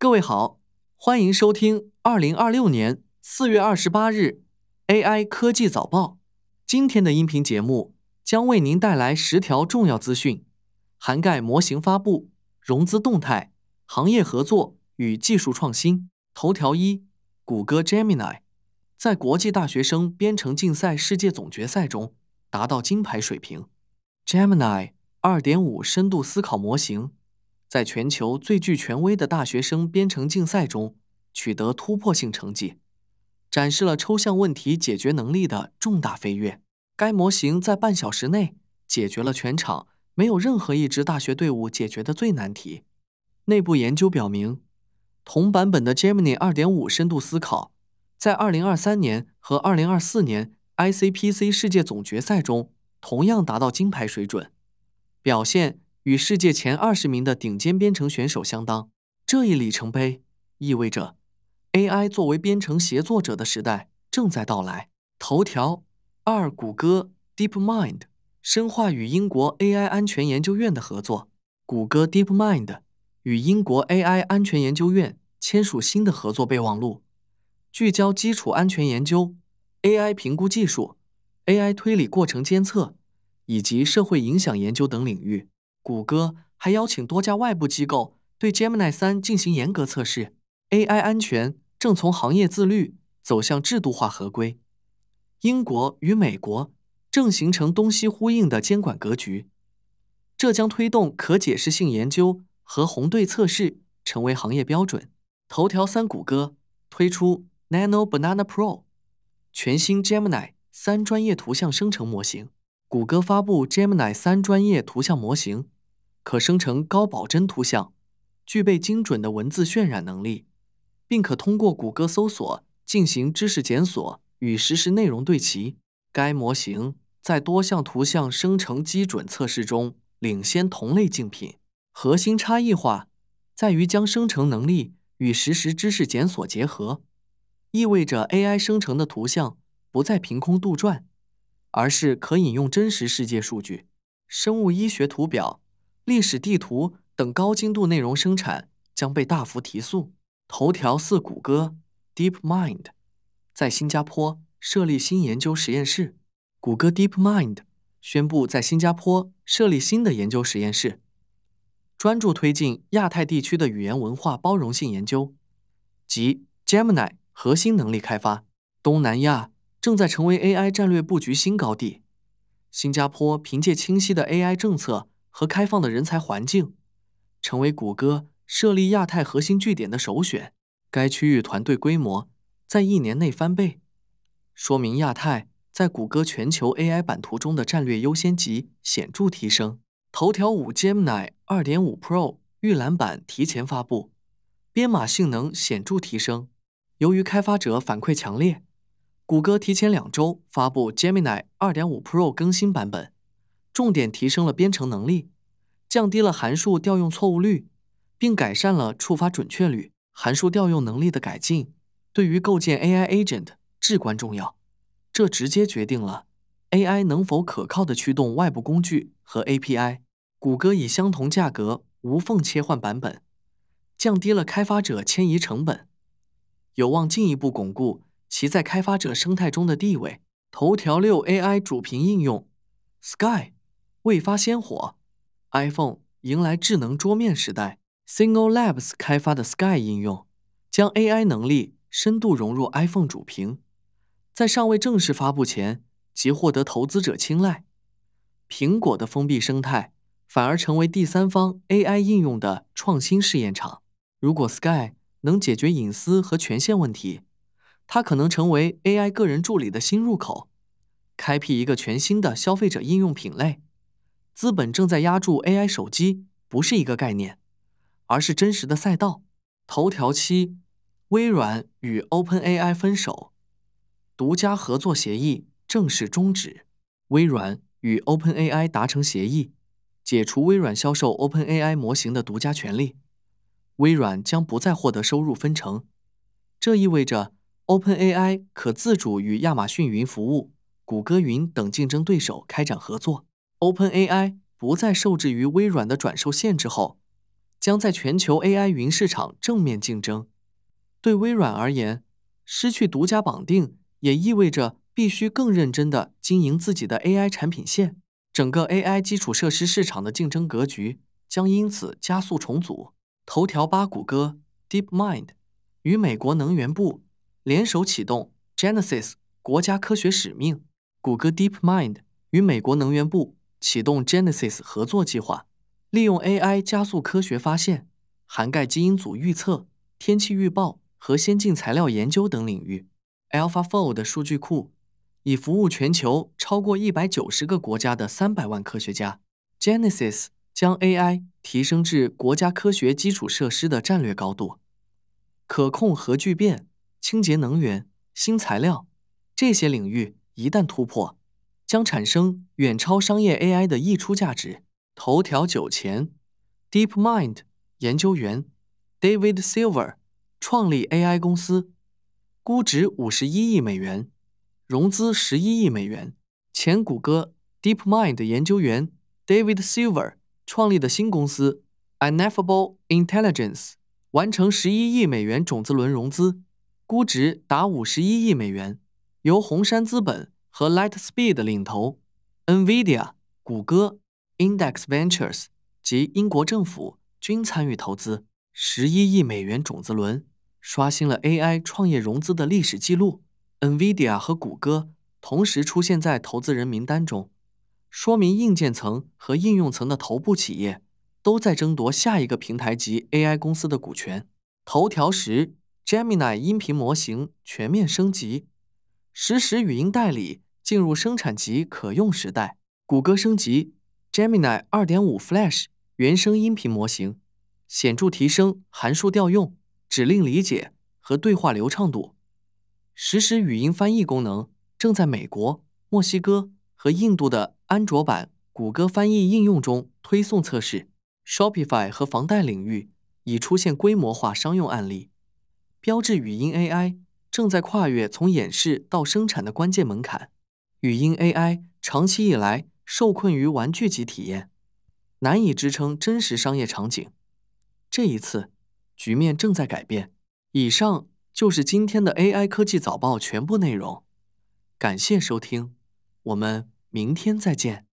各位好，欢迎收听2026年4月28日 AI 科技早报。今天的音频节目将为您带来10条重要资讯，涵盖模型发布、融资动态、行业合作与技术创新。头条1：谷歌 Gemini 在国际大学生编程竞赛世界总决赛中达到金牌水平。Gemini 2.5深度思考模型在全球最具权威的大学生编程竞赛中取得突破性成绩，展示了抽象问题解决能力的重大飞跃。该模型在半小时内解决了全场没有任何一支大学队伍解决的最难题。内部研究表明，同版本的 Gemini 2.5深度思考在2023年和2024年 ICPC 世界总决赛中同样达到金牌水准，表现与世界前20名的顶尖编程选手相当。这一里程碑意味着 AI 作为编程协作者的时代正在到来。头条2：谷歌 DeepMind 深化与英国 AI 安全研究院的合作。谷歌 DeepMind 与英国 AI 安全研究院签署新的合作备忘录，聚焦基础安全研究、AI 评估技术、AI 推理过程监测以及社会影响研究等领域。谷歌还邀请多家外部机构对 Gemini 3进行严格测试。AI 安全正从行业自律走向制度化合规。英国与美国正形成东西呼应的监管格局，这将推动可解释性研究和红队测试成为行业标准。头条3：谷歌推出 Nano Banana Pro 全新 Gemini 3专业图像生成模型。谷歌发布 Gemini 3专业图像模型，可生成高保真图像，具备精准的文字渲染能力，并可通过谷歌搜索进行知识检索与实时内容对齐。该模型在多项图像生成基准测试中领先同类竞品。核心差异化在于将生成能力与实时知识检索结合，意味着 AI 生成的图像不再凭空杜撰，而是可引用真实世界数据。生物医学图表、历史地图等高精度内容生产将被大幅提速。头条4：谷歌 DeepMind 在新加坡设立新研究实验室。谷歌 DeepMind 宣布在新加坡设立新的研究实验室，专注推进亚太地区的语言文化包容性研究及 Gemini 核心能力开发。东南亚正在成为 AI 战略布局新高地。新加坡凭借清晰的 AI 政策和开放的人才环境，成为谷歌设立亚太核心据点的首选。该区域团队规模在1年内翻倍，说明亚太在谷歌全球 AI 版图中的战略优先级显著提升。头条5： Gemini 2.5 Pro 预览版提前发布，编码性能显著提升。由于开发者反馈强烈，谷歌提前2周发布 Gemini 2.5 Pro 更新版本，重点提升了编程能力，降低了函数调用错误率，并改善了触发准确率。函数调用能力的改进对于构建 AI Agent 至关重要，这直接决定了 AI 能否可靠地驱动外部工具和 API。谷歌以相同价格无缝切换版本，降低了开发者迁移成本，有望进一步巩固其在开发者生态中的地位。头条6： AI 主屏应用 Sky 未发先火， iPhone 迎来智能桌面时代。Signal Labs 开发的 Sky 应用将 AI 能力深度融入 iPhone 主屏，在尚未正式发布前即获得投资者青睐。苹果的封闭生态反而成为第三方 AI 应用的创新试验场。如果 Sky 能解决隐私和权限问题，它可能成为 AI 个人助理的新入口，开辟一个全新的消费者应用品类。资本正在压住 AI 手机不是一个概念，而是真实的赛道。头条7：微软与 OpenAI 分手，独家合作协议正式终止。微软与 OpenAI 达成协议，解除微软销售 OpenAI 模型的独家权利，微软将不再获得收入分成。这意味着 OpenAI 可自主与亚马逊云服务、谷歌云等竞争对手开展合作。OpenAI 不再受制于微软的转售限制后， 将在全球 AI 云市场正面竞争。对微软而言，失去独家绑定也意味着必须更认真地经营自己的 AI 产品线，整个 AI 基础设施市场的竞争格局将因此加速重组。头条八谷歌 DeepMind 与美国能源部联手启动 Genesis 国家科学使命。谷歌 DeepMind 与美国能源部启动 Genesis 合作计划，利用 AI 加速科学发现，涵盖基因组预测、天气预报和先进材料研究等领域。AlphaFold 数据库已服务全球超过190个国家的300万科学家。Genesis 将 AI 提升至国家科学基础设施的战略高度。可控核聚变、清洁能源、新材料这些领域一旦突破，将产生远超商业 AI 的溢出价值。头条9前 DeepMind 研究员 David Silver 创立 AI 公司，估值51亿美元，融资11亿美元。前谷歌 DeepMind 研究员 David Silver 创立的新公司 Ineffable Intelligence 完成11亿美元种子轮融资，估值达51亿美元，由红杉资本和 Lightspeed 领投。NVIDIA、谷歌、Index Ventures 及英国政府均参与投资。11亿美元种子轮刷新了 AI 创业融资的历史记录。NVIDIA 和谷歌同时出现在投资人名单中，说明硬件层和应用层的头部企业都在争夺下一个平台级 AI 公司的股权。头条10 Gemini 音频模型全面升级，实时语音代理进入生产级可用时代。谷歌升级 Gemini 2.5 Flash 原生音频模型，显著提升函数调用、指令理解和对话流畅度。实时语音翻译功能正在美国、墨西哥和印度的安卓版谷歌翻译应用中推送测试。Shopify 和房贷领域已出现规模化商用案例。标志语音 AI 正在跨越从演示到生产的关键门槛。语音 AI 长期以来受困于玩具级体验，难以支撑真实商业场景。这一次，局面正在改变。以上就是今天的 AI 科技早报全部内容，感谢收听，我们明天再见。